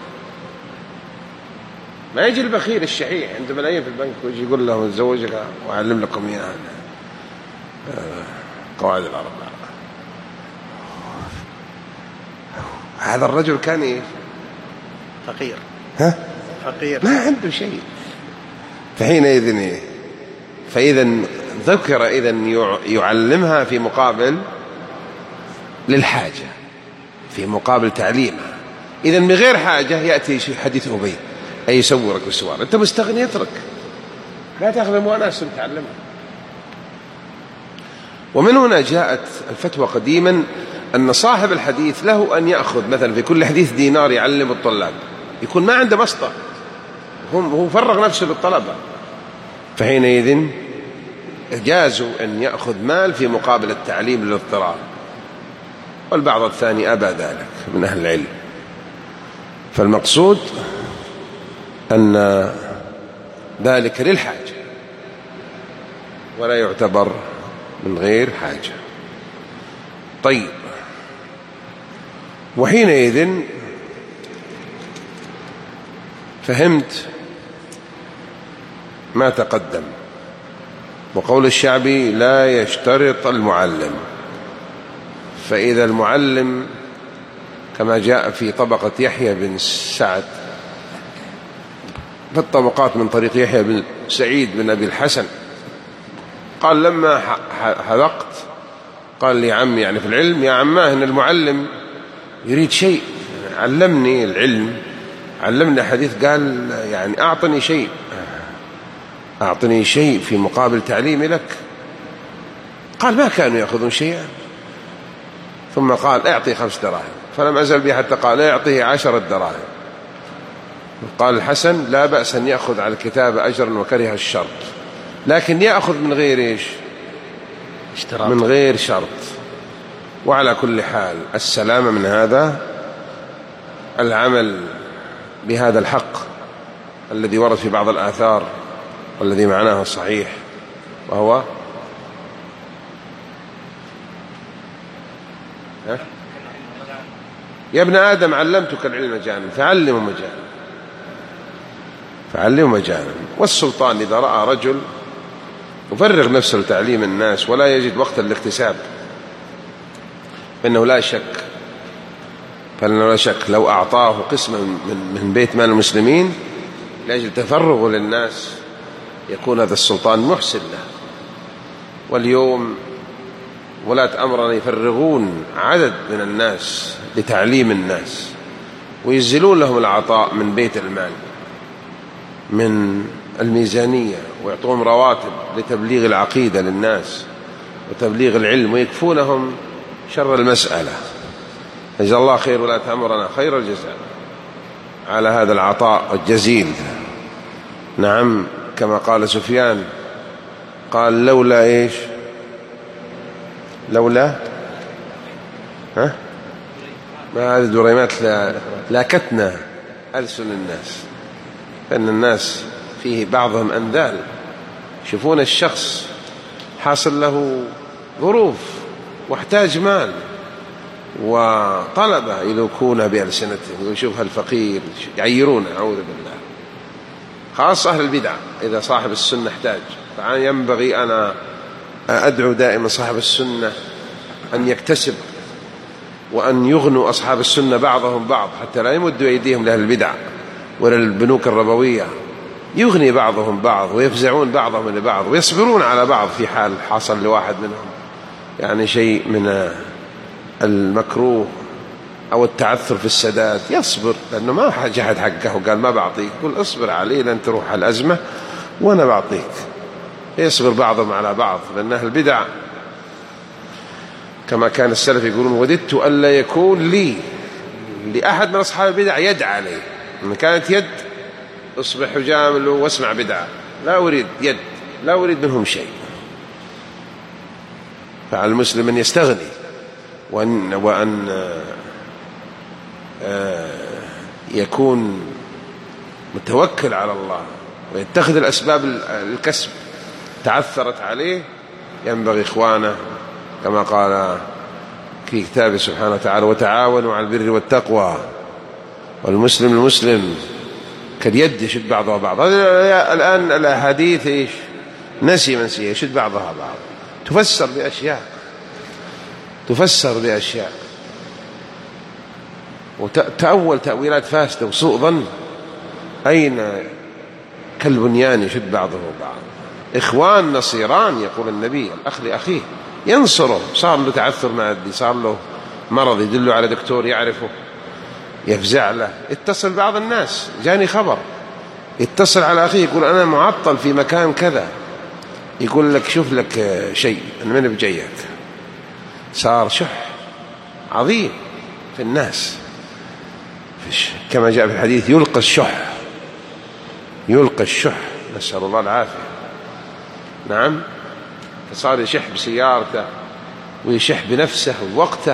ما يجي البخيل الشحيح عنده ملايين في البنك ويجي يقول له اتزوجك وأعلم لكم إياها قواعد الأربعة. هذا الرجل كان إيه؟ فقير. ها؟ فقير ما عنده شيء. فحينئذ إيه؟ فإذا ذكر إذن يعلمها في مقابل للحاجة، في مقابل تعليمها. إذن من غير حاجة يأتي حديث أبي أي يسورك بالسوار، أنت مستغني اترك، لا تأخذ المؤنس تعلمها. ومن هنا جاءت الفتوى قديما أن صاحب الحديث له أن يأخذ مثلا في كل حديث دينار يعلم الطلاب، يكون ما عنده مسطة، هو فرغ نفسه للطلبة، فحينئذ جازوا أن يأخذ مال في مقابل التعليم للاضطرار. والبعض الثاني أبى ذلك من أهل العلم. فالمقصود أن ذلك للحاجة ولا يعتبر من غير حاجة. طيب، وحينئذ فهمت ما تقدم. وقول الشعبي لا يشترط المعلم، فإذا المعلم كما جاء في طبقة يحيى بن سعد في الطبقات من طريق يحيى بن سعيد بن أبي الحسن قال لما حذقت قال لي عمي يعني في العلم يا عماه إن المعلم يريد شيء، علمني العلم، علمني حديث، قال يعني أعطني شيء، أعطني شيء في مقابل تعليمي لك. قال ما كانوا يأخذون شيئا، ثم قال اعطي خمس دراهم، فلم أزل به حتى قال اعطيه عشرة دراهم. قال الحسن لا بأس أن يأخذ على الكتابة أجرا وكره الشرط، لكن يأخذ من غير إيش؟ اشتراط، من غير شرط. وعلى كل حال السلامة من هذا العمل بهذا الحق الذي ورد في بعض الآثار والذي معناه الصحيح، وهو يا ابن آدم علمتك العلم مجانا فعلمه مجانا، فعلمه مجانا. والسلطان إذا رأى رجل يفرغ نفسه لتعليم الناس ولا يجد وقتا للاكتساب فإنه لا شك فإنه لا شك لو أعطاه قسما من, من بيت مال المسلمين لأجل تفرغه للناس يكون هذا السلطان محسن له. واليوم ولاة أمرنا يفرغون عدد من الناس لتعليم الناس وينزلون لهم العطاء من بيت المال من الميزانية، ويعطون رواتب لتبليغ العقيدة للناس وتبليغ العلم، ويكفونهم شر المسألة. جزا الله خير ولاة أمرنا خير الجزاء على هذا العطاء الجزيل. نعم، كما قال سفيان قال لولا إيش؟ لولا ها ما هذه الدريمات لاكتنا ألسن الناس، فإن الناس فيه بعضهم أنذال، يشوفون الشخص حاصل له ظروف واحتاج مال وطلبه يلوكونه بألسنتهم، ويشوف الفقير يعيرونه، أعوذ بالله. خاصة أهل البدع إذا صاحب السنة احتاج، فينبغي أنا أدعو دائما صاحب السنة أن يكتسب وأن يغنوا أصحاب السنة بعضهم بعض حتى لا يمدوا أيديهم لأهل البدع ولا البنوك الربوية، يغني بعضهم بعض ويفزعون بعضهم لبعض ويصبرون على بعض في حال حصل لواحد منهم يعني شيء من المكروه أو التعثر في السداد، يصبر لأنه ما جحد حقه وقال ما بعطيك، قل اصبر عليه لن تروح الأزمة وأنا بعطيك. يصبر بعضهم على بعض، لأن أهل البدع كما كان السلف يقولون وددت ألا يكون لي لأحد من أصحاب البدع يد عليه، إن كانت يد أصبح جامل واسمع بدعة، لا أريد يد، لا أريد منهم شيء. فعلى المسلم أن يستغني وأن, وأن يكون متوكل على الله ويتخذ الأسباب الكسب تعثرت عليه، ينبغي إخوانه كما قال في كتابه سبحانه وتعالى: وتعاونوا على البر والتقوى، والمسلم المسلم كاليد يشد بعضها بعض. هذا الآن الأحاديث إيش نسي منسية، يشد بعضها بعض، تفسر بأشياء تفسر بأشياء وتأول تأويلات فاسدة وسوء ظن. أين كالبنيان يشد بعضه بعض. إخوان نصيران يقول النبي: الأخ لأخيه ينصره. صار له تعثر مادي، صار له مرض يدله على دكتور يعرفه يفزع له، اتصل بعض الناس، جاني خبر يتصل على أخيه يقول: أنا معطل في مكان كذا، يقول لك شوف لك شيء، أنا من بجيك. صار شح عظيم في الناس، كما جاء في الحديث: يلقى الشح يلقى الشح نسأل الله العافية. نعم، فصار يشح بسيارته ويشح بنفسه ووقته،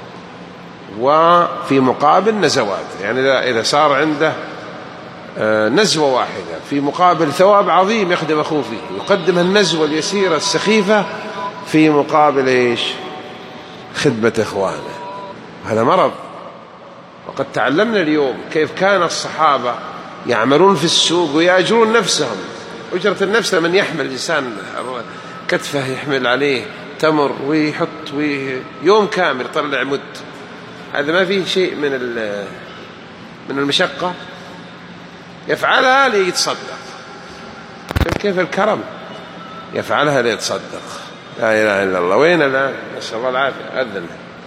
وفي مقابل نزوات. يعني إذا صار عنده نزوة واحدة في مقابل ثواب عظيم يخدم أخوه فيه، يقدم النزوة اليسيرة السخيفة في مقابل إيش؟ خدمة إخوانه. هذا مرض. وقد تعلمنا اليوم كيف كان الصحابة يعملون في السوق ويأجرون نفسهم. أجرة النفس لمن يحمل الإنسان كتفه يحمل عليه تمر ويحط يوم كامل يطلع مد، هذا ما فيه شيء من من المشقة، يفعلها ليتصدق. كيف الكرم، يفعلها ليتصدق. لا إله إلا الله. وين الآن؟ نسأل الله العافية. أذن.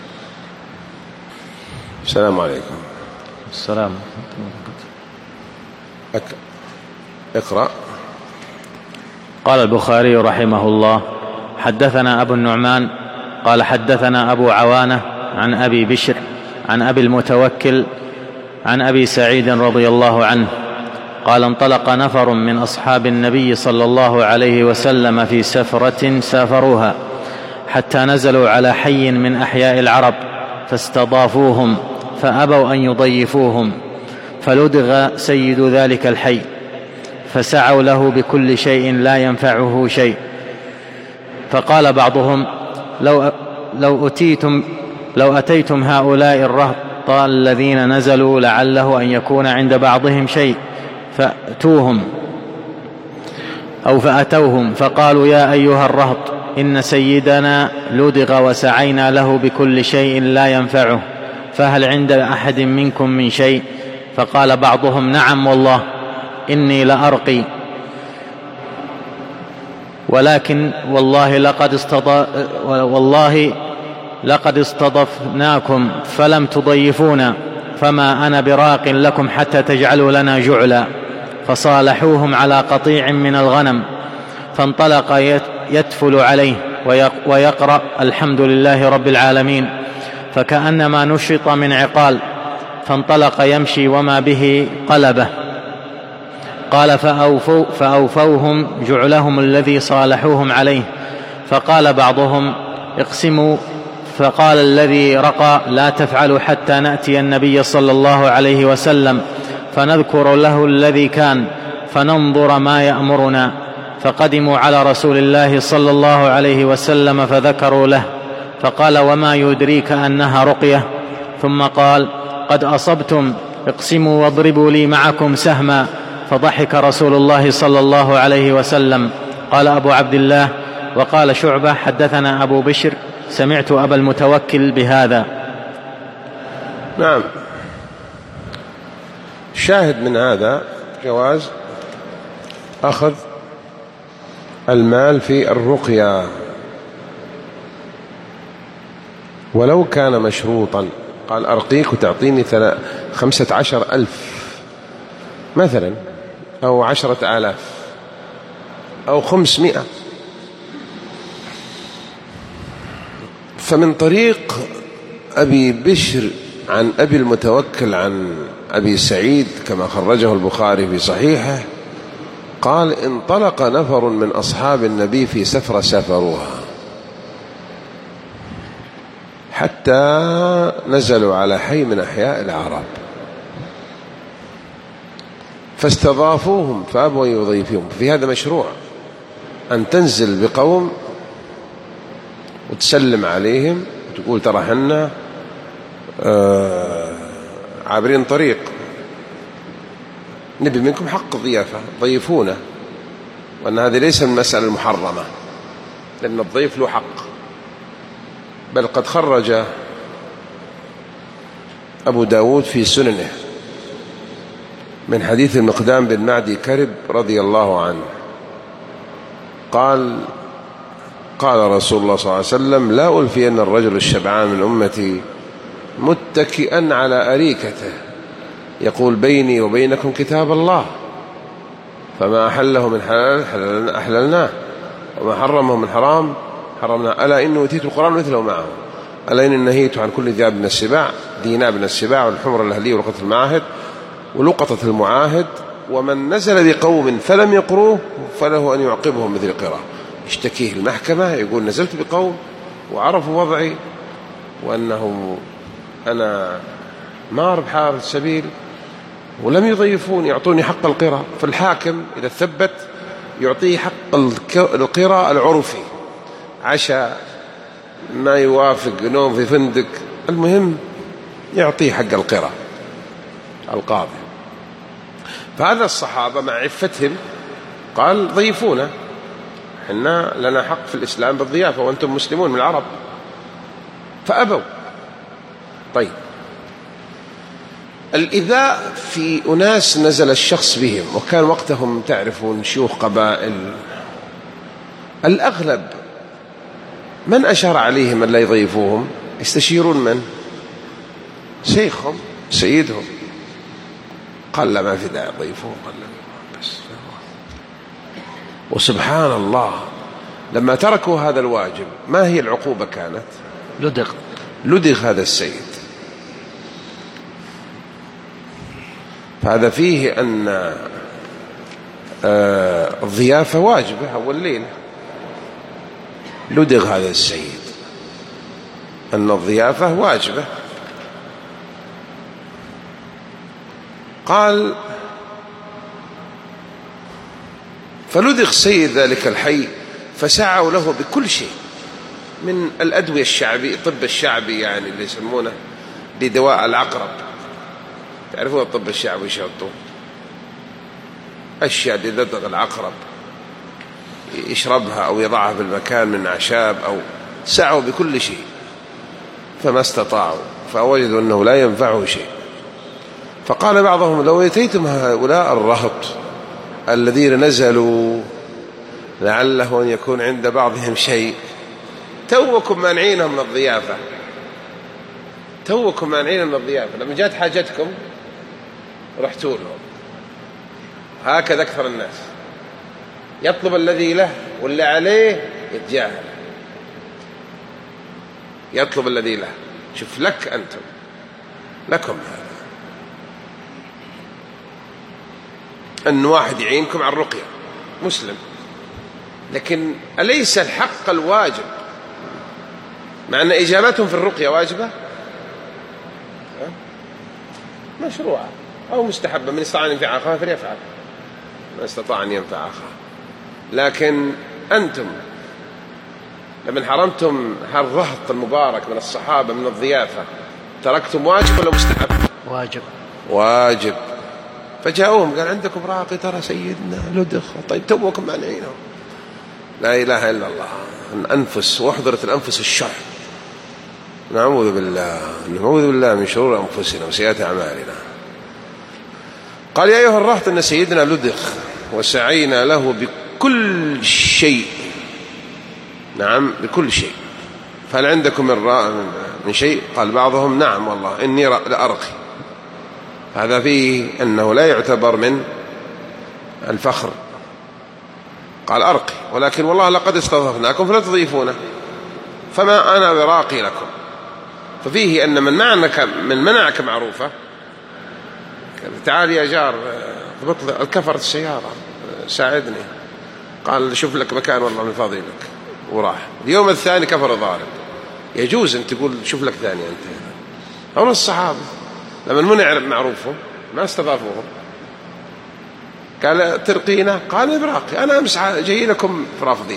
السلام عليكم. السلام. اقرأ. قال البخاري رحمه الله: حدثنا أبو النعمان قال حدثنا أبو عوانة عن أبي بشر عن أبي المتوكل عن أبي سعيد رضي الله عنه قال: انطلق نفر من أصحاب النبي صلى الله عليه وسلم في سفرة سافروها حتى نزلوا على حي من أحياء العرب فاستضافوهم فأبوا أن يضيفوهم، فلدغ سيد ذلك الحي، فسعوا له بكل شيء لا ينفعه شيء. فقال بعضهم: لو, لو, أتيتم لو أتيتم هؤلاء الرهط الذين نزلوا لعله أن يكون عند بعضهم شيء، فأتوهم أو فأتوهم فقالوا: يا أيها الرهط، إن سيدنا لدغ وسعينا له بكل شيء لا ينفعه، فهل عند أحد منكم من شيء؟ فقال بعضهم: نعم والله، إني لأرقي، ولكن والله لقد استض... والله لقد استضفناكم فلم تضيفونا، فما أنا براق لكم حتى تجعلوا لنا جعلا. فصالحوهم على قطيع من الغنم، فانطلق يتفل عليه ويقرأ: الحمد لله رب العالمين، فكأنما نشط من عقال، فانطلق يمشي وما به قلبه. قال: فأوفوا فأوفوهم جعلهم الذي صالحوهم عليه. فقال بعضهم: اقسموا. فقال الذي رقى: لا تفعلوا حتى نأتي النبي صلى الله عليه وسلم فنذكر له الذي كان فننظر ما يأمرنا. فقدموا على رسول الله صلى الله عليه وسلم فذكروا له، فقال: وما يدريك أنها رقية؟ ثم قال: قد أصبتم، اقسموا واضربوا لي معكم سهما. فضحك رسول الله صلى الله عليه وسلم. قال أبو عبد الله: وقال شعبة: حدثنا أبو بشر سمعت أبا المتوكل بهذا. نعم. شاهد من هذا جواز أخذ المال في الرقية ولو كان مشروطا. قال: أرقيك وتعطيني خمسة عشر ألف مثلا، أو عشرة آلاف، أو خمسمائة. فمن طريق أبي بشر عن أبي المتوكل عن أبي سعيد كما خرجه البخاري في صحيحه قال: انطلق نفر من أصحاب النبي في سفرة سافروها حتى نزلوا على حي من أحياء العرب، فاستضافوهم فأبوا يضيفهم. في هذا مشروع أن تنزل بقوم وتسلم عليهم وتقول ترى حنا آه عابرين طريق، نبي منكم حق الضيافة، ضيفونا، وأن هذه ليس المسألة المحرمة، لأن الضيف له حق. بل قد خرج أبو داود في سننه من حديث المقدام بن معدي كرب رضي الله عنه قال قال رسول الله صلى الله عليه وسلم: لا ألفين الرجل الشبعان من أمتي متكئا على أريكته يقول بيني وبينكم كتاب الله، فما أحله من حلال أحللناه وما حرمه من حرام حرمناه. ألا إني أوتيت القرآن مثله معه، ألا إني نهيت عن كل ذئاب من السباع، ديناب من السباع والحمر الأهلية ولقطة المعاهد ولقطة المعاهد، ومن نزل بقوم فلم يقروه فله أن يعقبهم مثل قراء. يشتكيه المحكمة يقول نزلت بقوم وعرفوا وضعي وأنه أنا مار بحار السبيل ولم يضيفون يعطوني حق القراء، فالحاكم إذا ثبت يعطيه حق القراء العرفي، عشاء ما يوافق نوم في فندق، المهم يعطيه حق القراء القاضي. فهذا الصحابة مع عفتهم قال ضيفونا، حنا لنا حق في الإسلام بالضيافة وأنتم مسلمون من العرب، فأبوا. طيب، الإذاء في أناس نزل الشخص بهم وكان وقتهم تعرفون شيوخ قبائل، الأغلب من أشار عليهم أن لا يضيفوهم يستشيرون من؟ شيخهم سيدهم، قال لا ما في داعي يضيفوهم، قال لا بس. وسبحان الله لما تركوا هذا الواجب ما هي العقوبة كانت؟ لدغ لدغ هذا السيد. فهذا فيه أن الضيافة واجبة أول ليلة. لدغ هذا السيد أن الضيافة واجبة. قال فلدغ سيد ذلك الحي فسعوا له بكل شيء من الأدوية الشعبي، الطب الشعبي يعني اللي يسمونه لدواء العقرب، تعرفون الطب الشعبي يشرطوا أشياء لدغ العقرب يشربها أو يضعها في المكان من أعشاب، أو سعوا بكل شيء فما استطاعوا، فوجدوا أنه لا ينفعه شيء. فقال بعضهم لو أتيتم هؤلاء الرهط الذين نزلوا لعله أن يكون عند بعضهم شيء، توكم مانعينهم من الضيافة، توكم مانعينهم من الضيافة، لما جات حاجتكم رحتوا لهم. هكذا أكثر الناس يطلب الذي له واللي عليه يتجاهل، يطلب الذي له. شوف لك أنتم لكم هذا أن واحد يعينكم على الرقية مسلم، لكن أليس الحق الواجب مع أن إجابتهم في الرقية واجبة مشروعة أو مستحبة، من استطاع أن ينفع أخاه فليفعل، من استطاع أن ينفع أخاه. لكن أنتم لمن حرمتم هالرهط المبارك من الصحابة من الضيافة تركتم واجب ولا مستحب؟ واجب. واجب. فجاءوهم قال عندكم راقي ترى سيدنا لدغ، طيب توكم مانعينه. لا إله إلا الله. الأنفس وحضرت الأنفس الشح، نعوذ بالله نعوذ بالله من شرور أنفسنا وسيئات أعمالنا. قال يا أيها الرهط إن سيدنا لدغ وسعينا له بكل شيء، نعم بكل شيء، فهل عندكم من من شيء؟ قال بعضهم نعم والله إني لأرقي. هذا فيه أنه لا يعتبر من الفخر. قال أرقي، ولكن والله لقد استضفناكم فلا تضيفونه، فما أنا براقي لكم. ففيه أن من منعك من منعك معروفة، تعال يا جار ضبط الكفر السيارة ساعدني، قال شوف لك مكان والله من فاضي لك، وراح. اليوم الثاني كفر ضارب، يجوز أن تقول شوف لك ثانية أنت. هم الصحابة لما منع معروفهم ما استضافوهم، قال ترقينا؟ قال براقي، أنا أمس جاي لكم رافضين،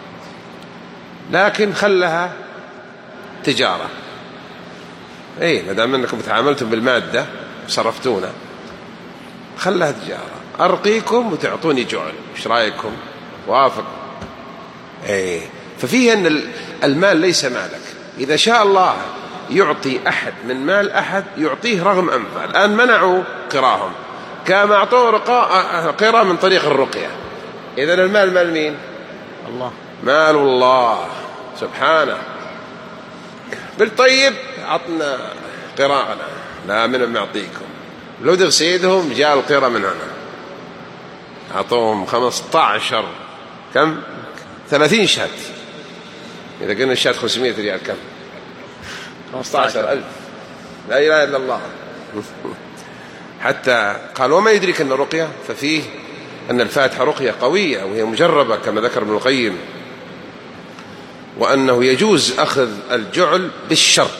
لكن خلها تجارة. إيه ما دام أنكم تعاملتم بالمادة صرفتونا، خلها تجارة، أرقيكم وتعطوني جعل، إيش رأيكم؟ وافق؟ إيه. ففيه أن المال ليس مالك، إذا شاء الله يعطي أحد من مال أحد يعطيه رغم أنفه. الآن منعوا قراهم، كما أعطوه قرى من طريق الرقية. إذن المال مال مين؟ الله، مال الله سبحانه. بالطيب عطنا قراءنا، لا من معطيكم. لو دغ سيدهم جاء القرى من هنا، أعطوهم خمسة عشر كم ثلاثين شات، إذا قلنا الشات خمسمائة ريال كم؟ خمسة عشر ألف. لا إله إلا الله. حتى قال وما يدريك أن رقية، ففيه أن الفاتحة رقية قوية وهي مجربة كما ذكر ابن القيم، وأنه يجوز أخذ الجعل بالشرط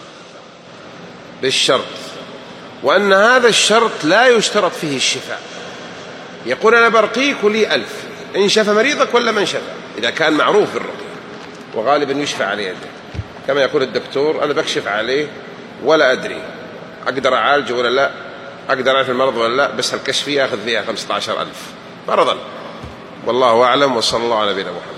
بالشرط وأن هذا الشرط لا يشترط فيه الشفاء. يقول أنا برقيك ولي ألف، إن شفى مريضك ولا من شفى، إذا كان معروف بالرقية، وغالبا يشفى عليه أنت. كما يقول الدكتور أنا بكشف عليه ولا أدري أقدر أعالجه ولا لا، أقدر أعرف المرض ولا لا، بس الكشفية أخذ فيها خمسة عشر ألف فرضا. والله أعلم، وصلى الله على نبينا محمد.